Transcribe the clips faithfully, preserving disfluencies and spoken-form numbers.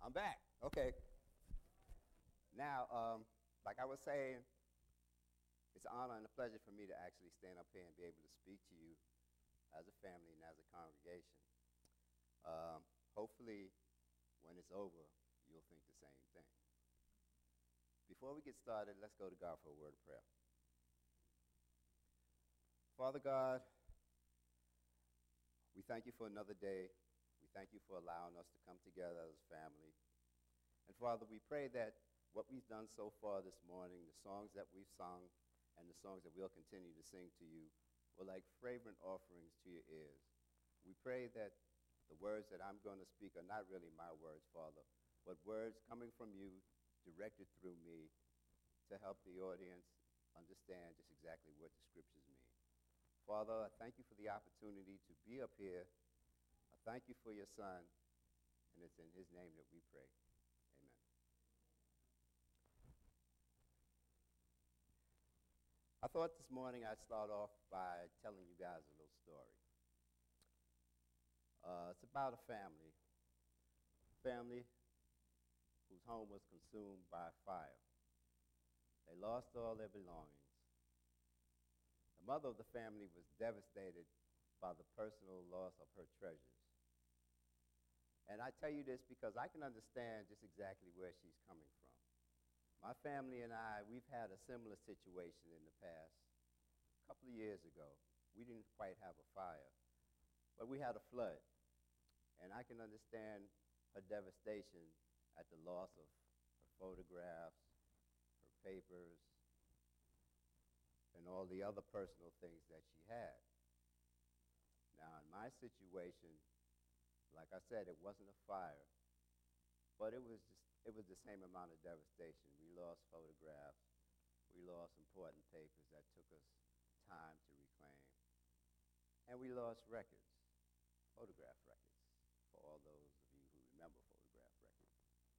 I'm back. Okay. Now, um, like I was saying, it's an honor and a pleasure for me to actually stand up here and be able to speak to you as a family and as a congregation. Um, hopefully, when it's over, you'll think the same thing. Before we get started, let's go to God for a word of prayer. Father God, we thank you for another day. We thank you for allowing us to come together as a family. And Father, we pray that what we've done so far this morning, the songs that we've sung, and the songs that we'll continue to sing to you, were like fragrant offerings to your ears. We pray that the words that I'm going to speak are not really my words, Father, but words coming from you, directed through me, to help the audience understand just exactly what the scriptures mean. Father, I thank you for the opportunity to be up here. I thank you for your son, and it's in his name that we pray. Amen. I thought this morning I'd start off by telling you guys a little story. Uh, it's about a family, family whose home was consumed by fire. They lost all their belongings. The mother of the family was devastated by the personal loss of her treasures. And I tell you this because I can understand just exactly where she's coming from. My family and I, we've had a similar situation in the past. A couple of years ago, we didn't quite have a fire, but we had a flood. And I can understand her devastation at the loss of her photographs, her papers, and all the other personal things that she had. Now, in my situation, like I said, it wasn't a fire, but it was just it was the same amount of devastation. We lost photographs, we lost important papers that took us time to reclaim, and we lost records, photograph records, for all those of you who remember photograph records.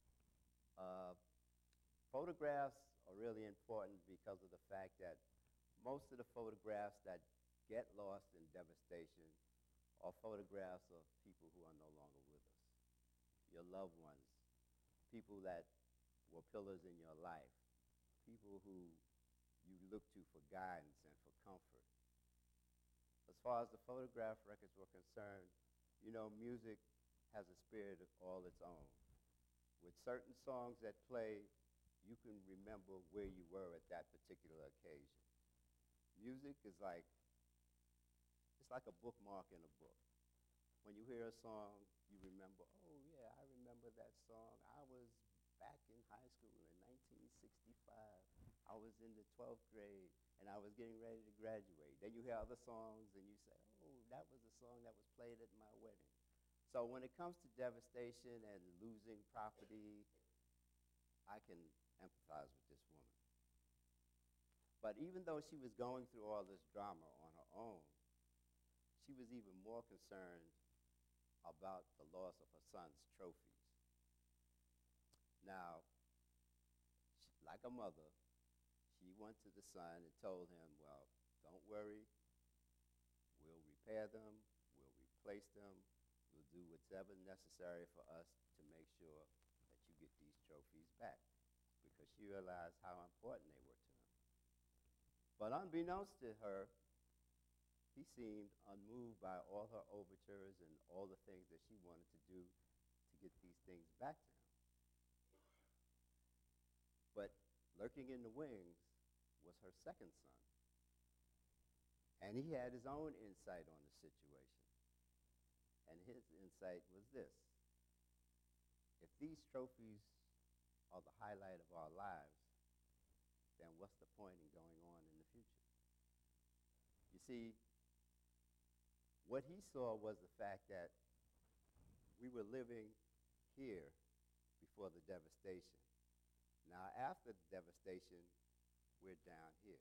Uh, photographs are really important because of the fact that most of the photographs that get lost in devastation are photographs of people who are no longer with us, your loved ones, people that were pillars in your life, people who you look to for guidance and for comfort. As far as the photograph records were concerned, you know, music has a spirit of all its own. With certain songs that play, you can remember where you were at that particular occasion. Music is like It's like a bookmark in a book. When you hear a song, you remember, oh, yeah, I remember that song. I was back in high school in nineteen sixty-five. I was in the twelfth grade, and I was getting ready to graduate. Then you hear other songs, and you say, oh, that was the song that was played at my wedding. So when it comes to devastation and losing property, I can empathize with this woman. But even though she was going through all this drama on her own, she was even more concerned about the loss of her son's trophies. Now, she, like a mother, she went to the son and told him, well, don't worry, we'll repair them, we'll replace them, we'll do whatever necessary for us to make sure that you get these trophies back, because she realized how important they were to him. But unbeknownst to her, he seemed unmoved by all her overtures and all the things that she wanted to do to get these things back to him. But lurking in the wings was her second son. And he had his own insight on the situation. And his insight was this: if these trophies are the highlight of our lives, then what's the point in going on in the future? You see, what he saw was the fact that we were living here before the devastation. Now, after the devastation, we're down here.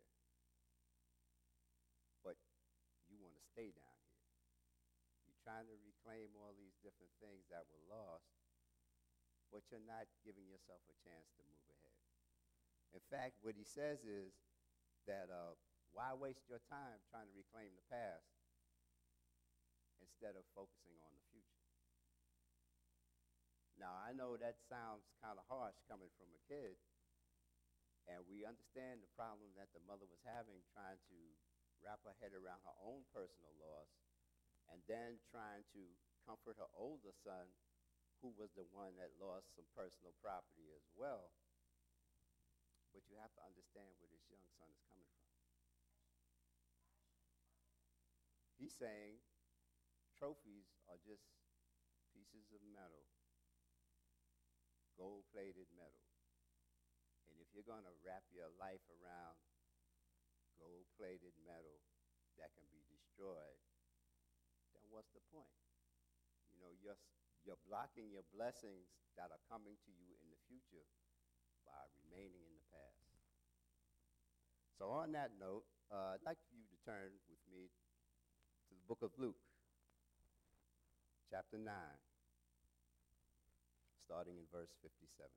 But you want to stay down here. You're trying to reclaim all these different things that were lost, but you're not giving yourself a chance to move ahead. In fact, what he says is that uh, why waste your time trying to reclaim the past instead of focusing on the future? Now, I know that sounds kind of harsh coming from a kid, and we understand the problem that the mother was having trying to wrap her head around her own personal loss and then trying to comfort her older son, who was the one that lost some personal property as well. But you have to understand where this young son is coming from. He's saying trophies are just pieces of metal, gold-plated metal. And if you're going to wrap your life around gold-plated metal that can be destroyed, then what's the point? You know, you're, you're blocking your blessings that are coming to you in the future by remaining in the past. So on that note, uh, I'd like for you to turn with me to the book of Luke, chapter nine, starting in verse fifty-seven.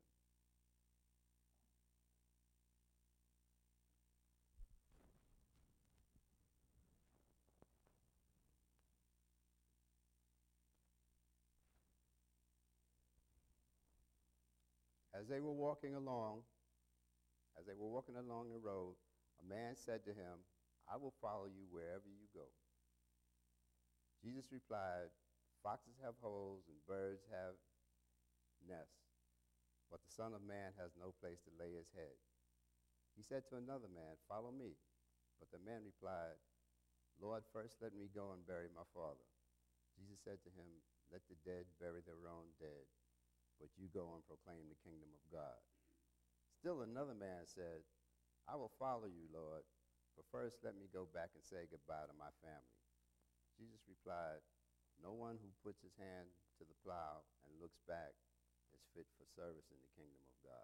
As they were walking along, as they were walking along the road, a man said to him, "I will follow you wherever you go." Jesus replied, "Foxes have holes and birds have nests, but the Son of Man has no place to lay his head." He said to another man, "Follow me." But the man replied, "Lord, first let me go and bury my father." Jesus said to him, "Let the dead bury their own dead, but you go and proclaim the kingdom of God." Still another man said, "I will follow you, Lord, but first let me go back and say goodbye to my family." Jesus replied, "No one who puts his hand to the plow and looks back is fit for service in the kingdom of God."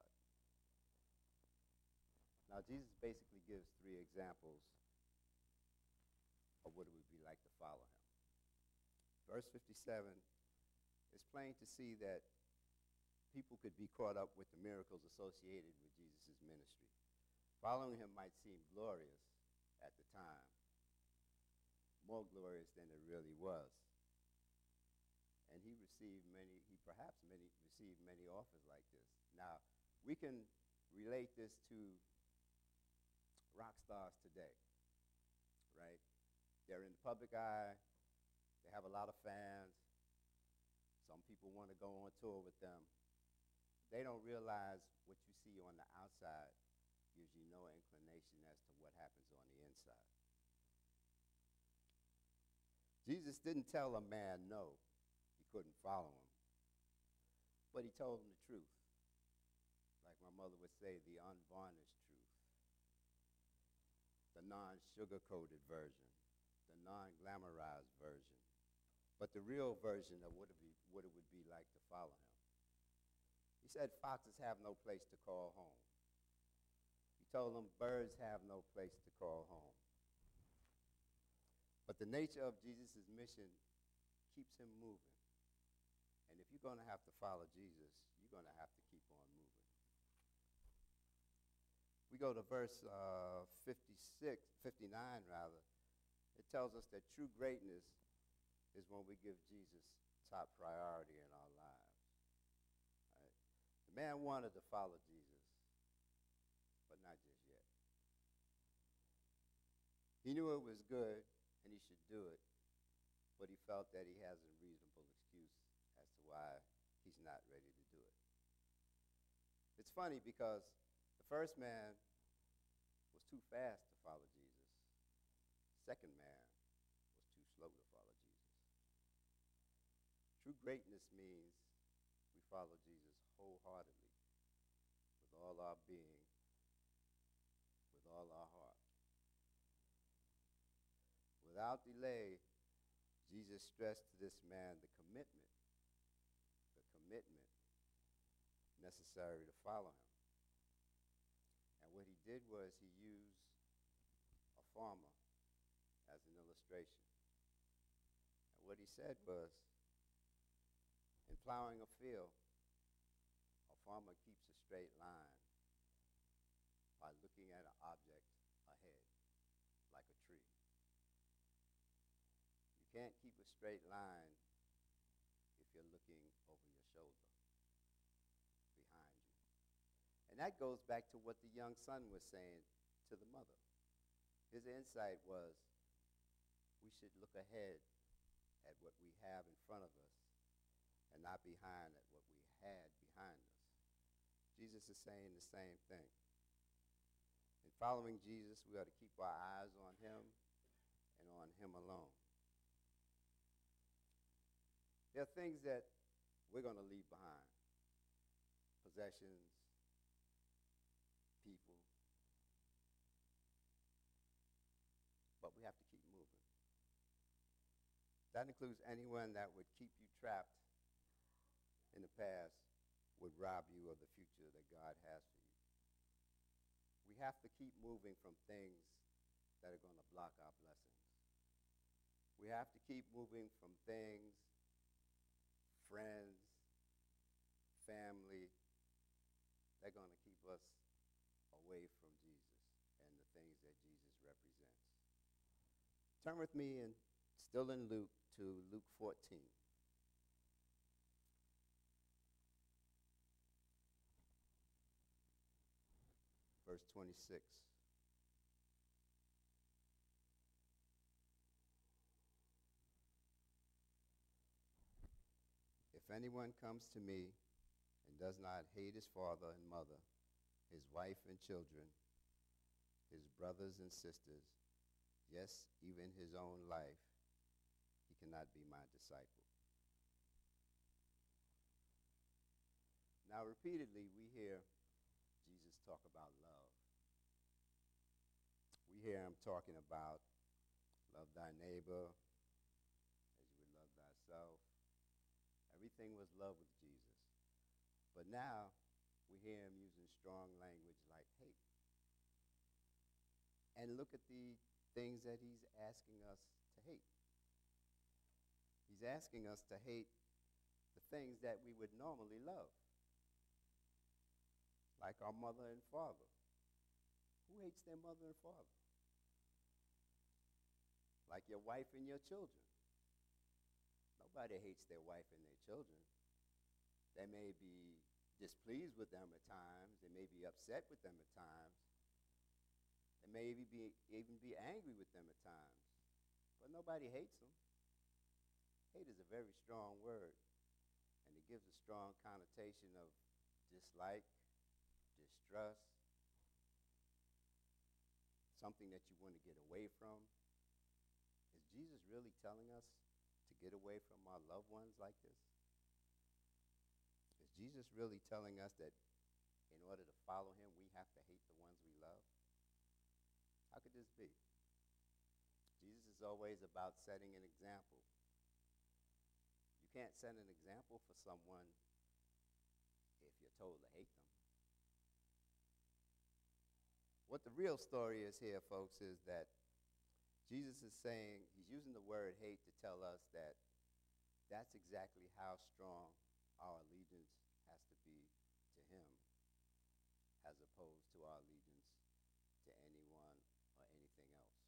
Now, Jesus basically gives three examples of what it would be like to follow him. Verse fifty-seven is plain to see that people could be caught up with the miracles associated with Jesus' ministry. Following him might seem glorious at the time, more glorious than it really was. And he received many, he perhaps many, received many offers like this. Now, we can relate this to rock stars today, right? They're in the public eye. They have a lot of fans. Some people want to go on tour with them. They don't realize what you see on the outside gives you no inclination as to what happens on the inside. Jesus didn't tell a man no, he couldn't follow him. But he told him the truth. Like my mother would say, the unvarnished truth. The non-sugar-coated version. The non-glamorized version. But the real version of what it, be, what it would be like to follow him. He said foxes have no place to call home. He told them birds have no place to call home. But the nature of Jesus' mission keeps him moving. And if you're going to have to follow Jesus, you're going to have to keep on moving. We go to verse uh, fifty-six, fifty-nine rather. It tells us that true greatness is when we give Jesus top priority in our lives. Right? The man wanted to follow Jesus, but not just yet. He knew it was good and he should do it, but he felt that he has a reasonable excuse as to why he's not ready to do it. It's funny because the first man was too fast to follow Jesus. The second man was too slow to follow Jesus. True greatness means we follow Jesus wholeheartedly, with all our being, with all our heart. Without delay, Jesus stressed to this man the commitment, the commitment necessary to follow him. And what he did was he used a farmer as an illustration. And what he said was, in plowing a field, a farmer keeps a straight line by looking at an object ahead, like a tree. You can't keep a straight line if you're looking over your shoulder. And that goes back to what the young son was saying to the mother. His insight was we should look ahead at what we have in front of us and not behind at what we had behind us. Jesus is saying the same thing. In following Jesus, we ought to keep our eyes on him and on him alone. There are things that we're going to leave behind. Possessions, people. But we have to keep moving. That includes anyone that would keep you trapped in the past, would rob you of the future that God has for you. We have to keep moving from things that are going to block our blessings. We have to keep moving from things, friends, family, they're going to keep us away from Jesus and the things that Jesus represents. Turn with me, and still in Luke, to Luke fourteen. Verse twenty-six. If anyone comes to me and does not hate his father and mother, his wife and children, his brothers and sisters, yes, even his own life, he cannot be my disciple. Now, repeatedly, we hear Jesus talk about love. We hear him talking about love thy neighbor as you would love thyself. Everything was love with Jesus. But now we hear him using strong language like hate. And look at the things that he's asking us to hate. He's asking us to hate the things that we would normally love, like our mother and father. Who hates their mother and father? Like your wife and your children. Nobody hates their wife and their children. They may be displeased with them at times. They may be upset with them at times. They may even be, even be angry with them at times. But nobody hates them. Hate is a very strong word, and it gives a strong connotation of dislike, distrust, something that you want to get away from. Is Jesus really telling us to get away from our loved ones like this? Is Jesus really telling us that in order to follow him, we have to hate the ones we love? How could this be? Jesus is always about setting an example. You can't set an example for someone if you're told to hate them. What the real story is here, folks, is that Jesus is saying, he's using the word hate to tell us that that's exactly how strong our allegiance has to be to him, as opposed to our allegiance to anyone or anything else.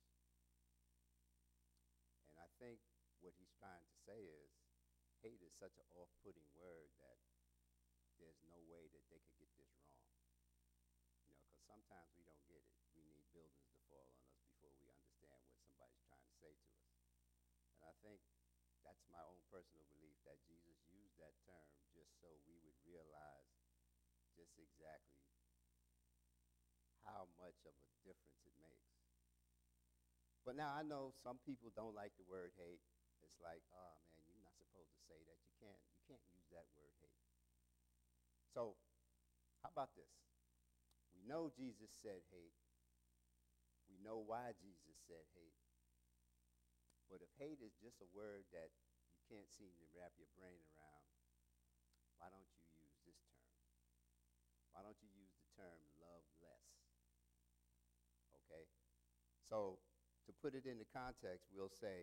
And I think what he's trying to say is, hate is such an off-putting word that there's no way that they could get this wrong. You know, because sometimes we don't get it. We need buildings to fall on us before we understand what somebody's trying to say to us. And I think that's my own personal belief, that Jesus used that term just so we would realize just exactly how much of a difference it makes. But now I know some people don't like the word hate. It's like, oh man, you're not supposed to say that. You can't, you can't use that word hate. So how about this? We know Jesus said hate. We know why Jesus said hate. But if hate is just a word that you can't seem to wrap your brain around, why don't you use this term? Why don't you use the term love less? Okay? So to put it into context, we'll say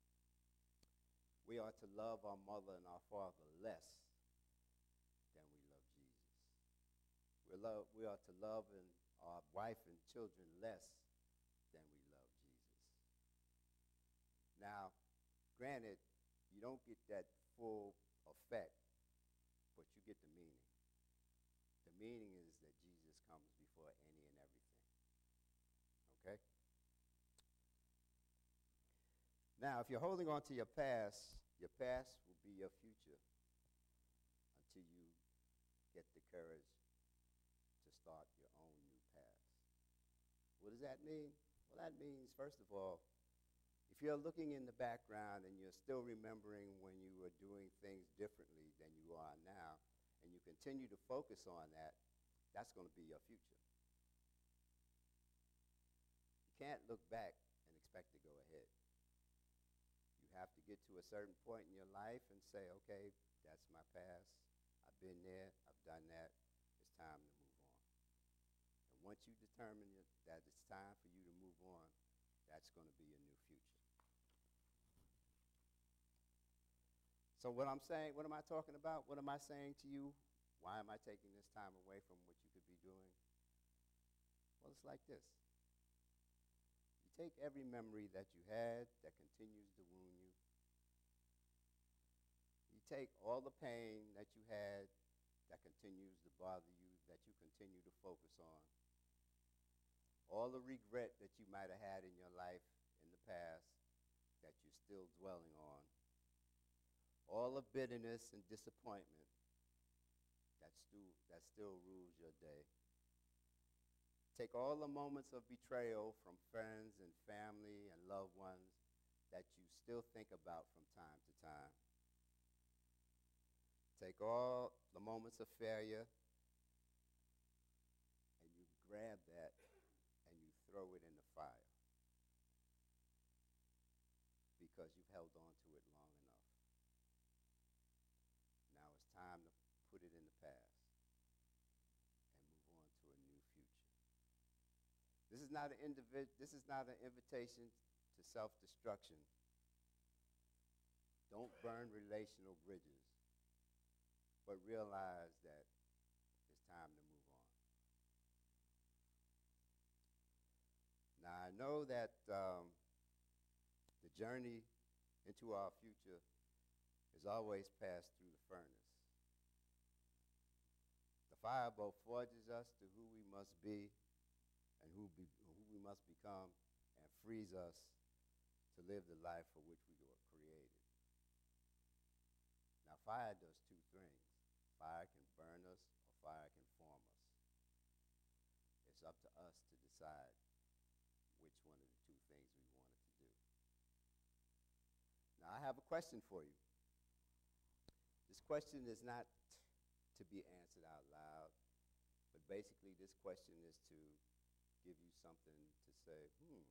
we are to love our mother and our father less than we love Jesus. We, love, we are to love and our wife and children less than we love Jesus. Now, granted, you don't get that full effect, but you get the meaning. The meaning is that Jesus comes before any and everything. Okay? Now, if you're holding on to your past, your past will be your future until you get the courage to start your own new past. What does that mean? Well, that means, first of all, if you're looking in the background and you're still remembering when you were doing things differently than you are now, and you continue to focus on that, that's going to be your future. You can't look back and expect to go ahead. You have to get to a certain point in your life and say, okay, that's my past. I've been there. I've done that. It's time to move on. And once you determine that it's time for you to move on, that's going to be your new future. So what I'm saying, what am I talking about? What am I saying to you? Why am I taking this time away from what you could be doing? Well, it's like this. You take every memory that you had that continues to wound you. You take all the pain that you had that continues to bother you, that you continue to focus on. All the regret that you might have had in your life in the past that you're still dwelling on. All the bitterness and disappointment that still, that still rules your day. Take all the moments of betrayal from friends and family and loved ones that you still think about from time to time. Take all the moments of failure and you grab that and you throw it in the fire because you've held on to it long enough. Now it's time to put it in the past and move on to a new future. This is not an individ- this is not an invitation to self-destruction. Don't burn relational bridges, but realize that it's time to move on. Now, I know that um, the journey into our future is always passed through the furnace. The fire both forges us to who we must be and who, be, who we must become, and frees us to live the life for which we were created. Now, fire does two things. Fire can burn us, or fire can form us. It's up to us to decide which one of the two things we wanted to do. Now, I have a question for you. This question is not to be answered out loud, but basically this question is to give you something to say, hmm,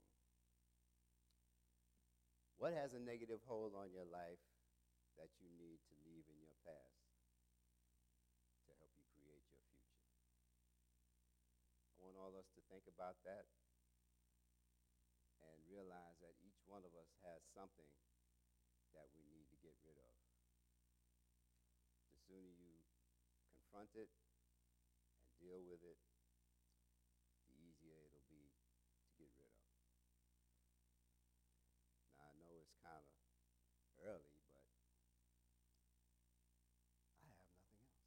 what has a negative hold on your life that you need to leave in your past to help you create your future? I want all of us to think about that and realize that each one of us has something that we need to get rid of. The sooner you confront it and deal with it, the easier it'll be to get rid of. Now, I know it's kind of early, but I have nothing else.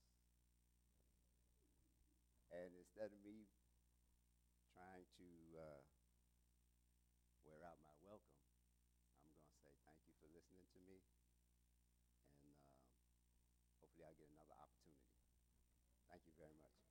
And instead of me trying to uh, wear out my welcome, I'm going to say thank you for listening to me, and uh, hopefully I'll get another opportunity. Thank you very much.